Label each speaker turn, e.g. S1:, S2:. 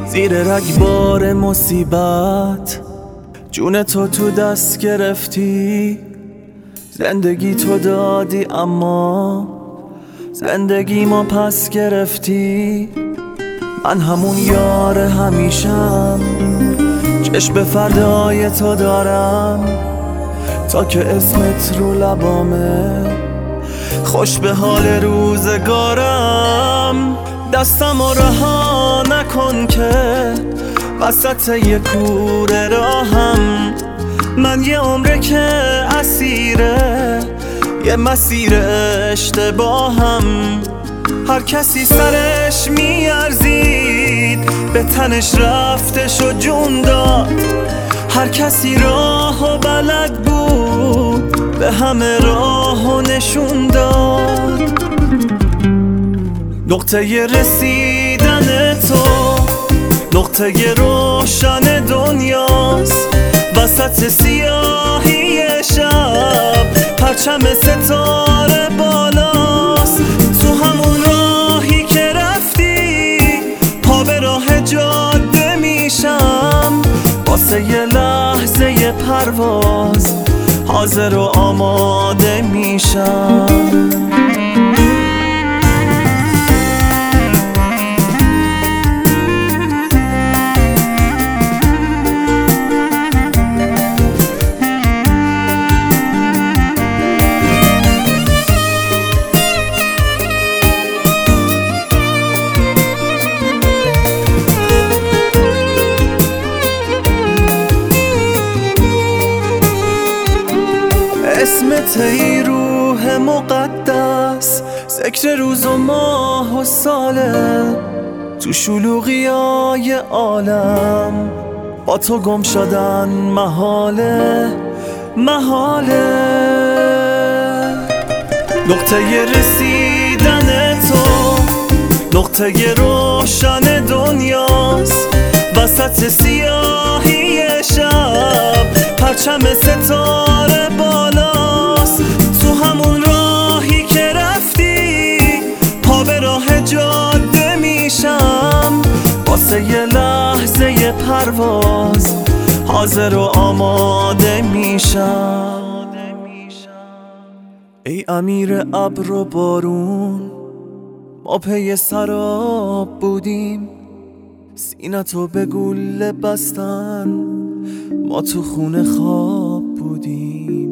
S1: زیر رگبار مصیبت جون تو دست گرفتی. زندگی تو دادی اما زندگی ما پس گرفتی. من همون یار همیشم، چشم به فردای تو دارم. تا که اسمت رو لبامه، خوش به حال روزگارم. دستمو رها نکن که وسط یه کوره راهم. من یه عمره که اسیره یه مسیر اشتباهم. هر کسی سرش میارزید به تنش رفتش و جون داد. هر کسی راه و بلد بود به همه راه و نشون داد. نقطه رسیدن تو نقطه روشن دنیاست. وسط سیاهی شب پرچم ستاره بالاست. تو همون راهی که رفتی پا به راه جاده میشم. واسه یه لحظه پرواز حاضر و آماده میشم. اسمت ای روح مقدس، ذکر روز و ماه و ساله. تو شلوغیای عالم با تو گم شدن محاله محاله. نقطه رسیدن تو نقطه روشن دنیاست. وسط سیاهی شب پرچم ستاره بالاست. تو همون راهی که رفتی پا به راه جاده میشم. واسه یه لحظه پرواز حاضر و آماده میشم. ای امیر ابر و بارون، ما پی سراب بودیم. سینه‌تو به گوله بستن، ما تو خونه خواب بودیم.